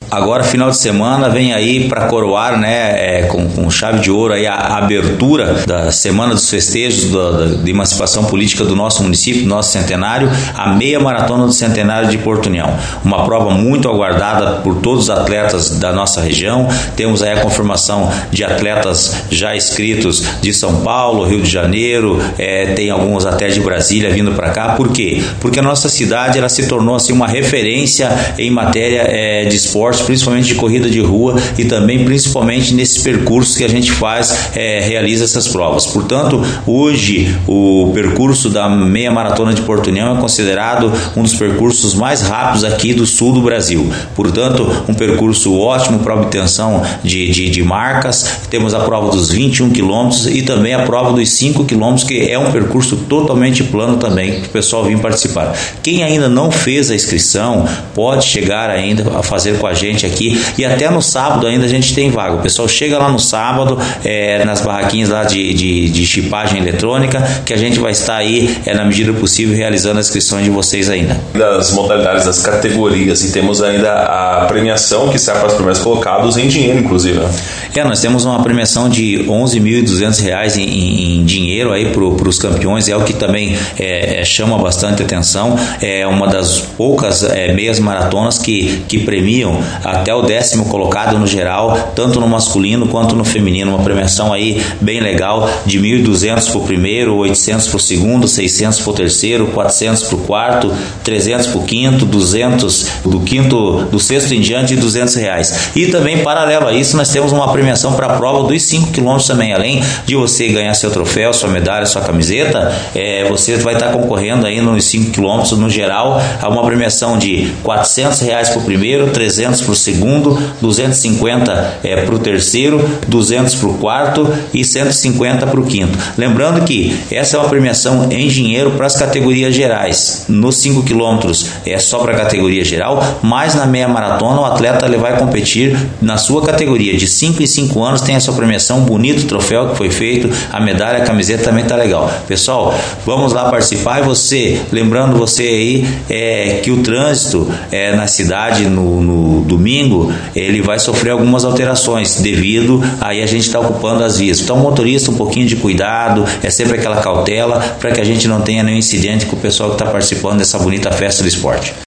Agora, final de semana, vem aí para coroar, né, com chave de ouro aí a abertura da Semana dos Festejos de Emancipação Política do nosso município, do nosso centenário, a meia maratona do centenário de Porto União. Uma prova muito aguardada por todos os atletas da nossa região. Temos aí a confirmação de atletas já inscritos de São Paulo, Rio de Janeiro, tem alguns até de Brasília vindo para cá. Por quê? Porque a nossa cidade ela se tornou assim uma referência em matéria de esporte, principalmente de corrida de rua e também principalmente nesses percursos que a gente faz, realiza essas provas. Portanto, hoje o percurso da meia maratona de Porto União é considerado um dos percursos mais rápidos aqui do sul do Brasil. Portanto, um percurso ótimo para obtenção de marcas. Temos a prova dos 21 quilômetros e também a prova dos 5 quilômetros, que é um percurso totalmente plano também, para o pessoal vir participar. Quem ainda não fez a inscrição, pode chegar ainda a fazer com a gente aqui, e até no sábado ainda a gente tem vaga. O pessoal chega lá no sábado, nas barraquinhas lá de chipagem eletrônica, que a gente vai estar aí, na medida do possível, realizando as inscrições de vocês ainda. Das modalidades, das categorias, e temos ainda a premiação que serve para os primeiros colocados em dinheiro, inclusive. Nós temos uma premiação de R$ 11.200 em dinheiro aí para os campeões, é o que também chama bastante atenção. É uma das poucas meias maratonas que premiam até o 10º colocado no geral, tanto no masculino quanto no feminino. Uma premiação aí bem legal, de 1.200 para o primeiro, 800 para o segundo, 600 para o terceiro, 400 para o quarto, 300 para o quinto, 200 do quinto, do sexto em diante, e R$200. E também, paralelo a isso, nós temos uma premiação para a prova dos 5 quilômetros também. Além de você ganhar seu troféu, sua medalha, sua camiseta, você vai estar concorrendo aí nos 5 quilômetros no geral a uma premiação de R$400 para o primeiro, 300 para o segundo, 250 para o terceiro, 200 para o quarto e 150 para o quinto. Lembrando que essa é uma premiação em dinheiro para as categorias gerais. Nos 5 quilômetros é só para a categoria geral, mas na meia maratona o atleta ele vai competir na sua categoria. De 5 em 5 anos tem a sua premiação, um bonito troféu que foi feito, a medalha, a camiseta também está legal. Pessoal, vamos lá participar. E lembrando você aí que o trânsito na cidade no domingo, ele vai sofrer algumas alterações devido aí a gente está ocupando as vias. Então, motorista, um pouquinho de cuidado, sempre aquela cautela para que a gente não tenha nenhum incidente com o pessoal que está participando dessa bonita festa do esporte.